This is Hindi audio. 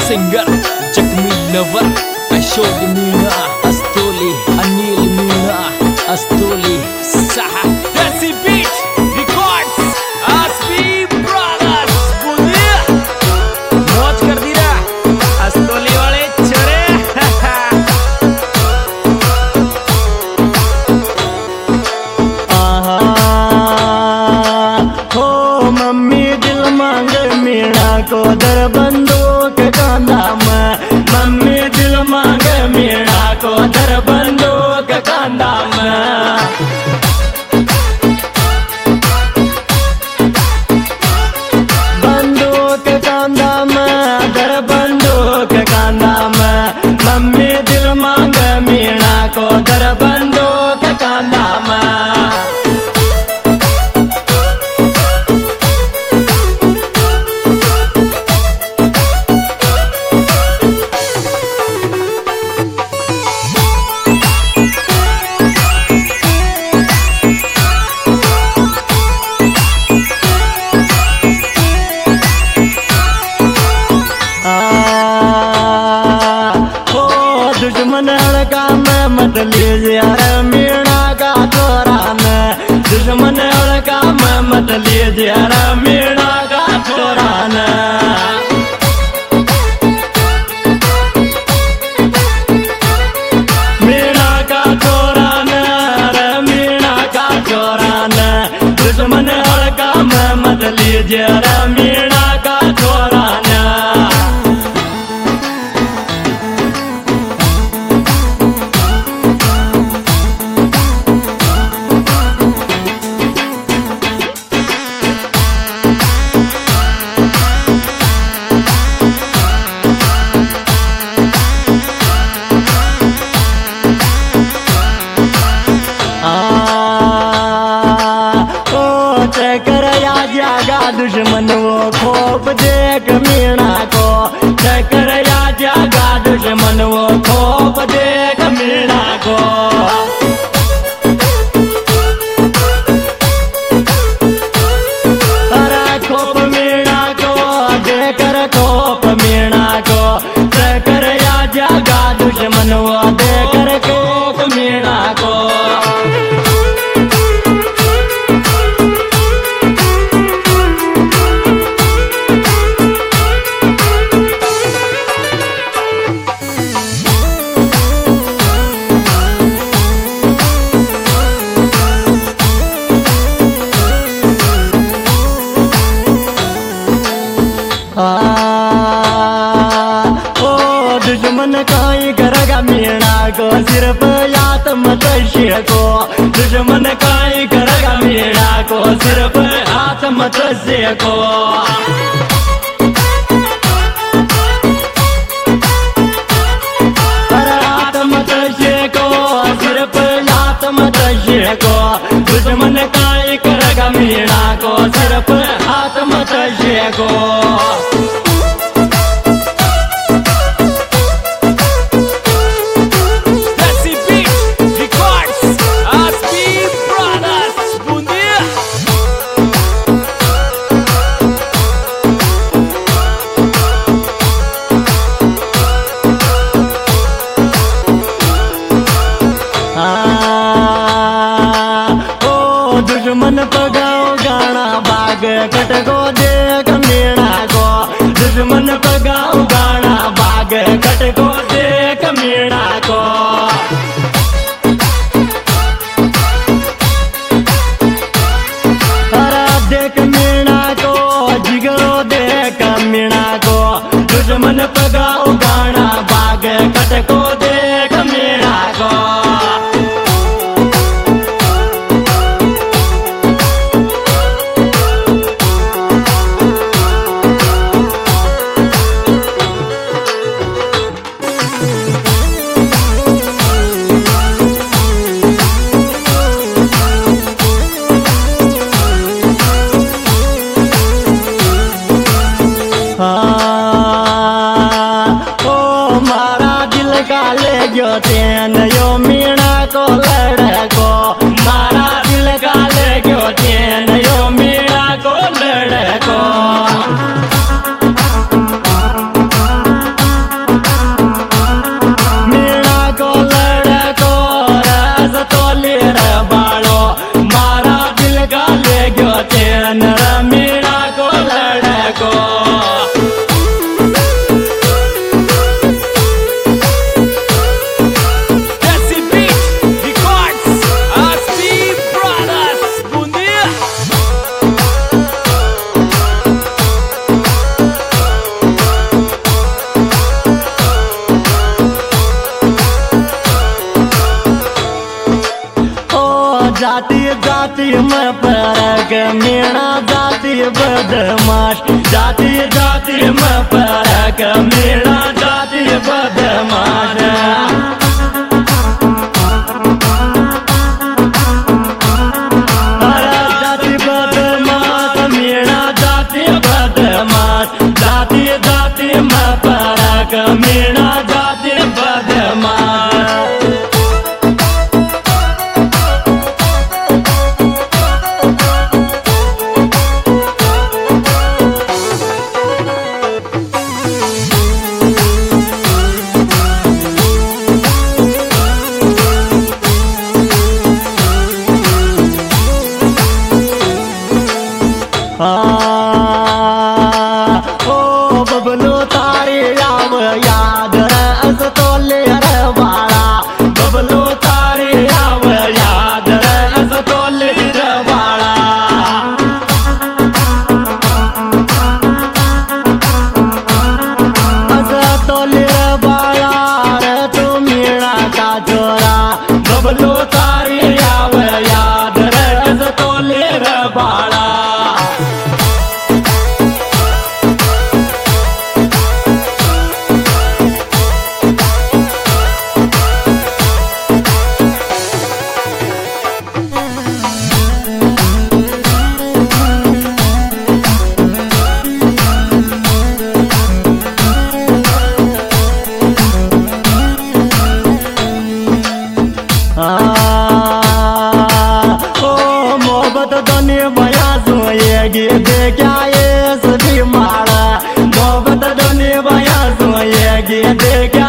सिंगर जख्मी लवर अशोक मीणा अस्तोली अनिल मीणा अस्तोली सहा देसी बीट रिकॉर्ड्स आसपी ब्रदर्स बुलिया मौज कर दी रा अस्तोली वाले छोरे हो मम्मी दिल मांगे मीणा को दर बंदूक का नाम मम्मी दिल मांगे मीणा को दर बंदूक का नाम बंदूक का नाम दर बंदूक का नाम मम्मी दिल मांगे मीणा को दर बंदूक का नाम दुश्मन हड़का में मत लीजिए यार मीणा का चोरान दुश्मन हड़का में मत लीजिए यार मीणा का चोरान मीणा का चोरान मीणा का चोरान दुश्मन हड़का में मत लीजिए यार मीणा का चोरान चकर या जागा दुश्मन वो खोप देख मीणा को चकर या जागा दुश्मन वो खोप देख मीणा को अरे खोप मीणा को देकर खोप मीणा को चकर या जागा दुश्मन वो देकर खोप मीणा को ओ दुश्मन काई करेगा मीणा को सिर्फ आत्मतस्य को दुश्मन काई करेगा मीणा को सिर्फ आत्मतस्य को आत्मतस्य को सिर्फ आत्मतस्य को दुश्मन काई करेगा मीणा को सिर्फ आत्मतस्य को दुश्मन पगाओ गाना बाग कटको देख मीणा को दुश्मन पगाओ गाना बाग कटको देख मीणा को अरे देख मीणा को जिगरो देख मीणा को दुश्मन पगाओ गाना बाग कटको देख मीणा को जो चैन यो मीणा को लड़को मारा दिल का ले जो चैन यो मीणा को लड़को जाति जाति में फर्क मीणा जाति बदमाश जाति जाति में फर्क मीणा जाति बदमाश जाति बदमाश मीणा जाति बदमाश जाति जाति में फर्क मीणा जाति बदमाश ओ बबलू तारी आव याद रस तोले रे बाड़ा बबलू तारी आव याद रस तोले रे बाड़ा रस तोले रे बाड़ा रे तू मीणा का छोरा बबलू तारी आव याद रस तोले रे बाड़ा मोहब्बत दोने बया सोएगी देखा ये सभी मारा मोहब्बत दोने बया सोएगी देखा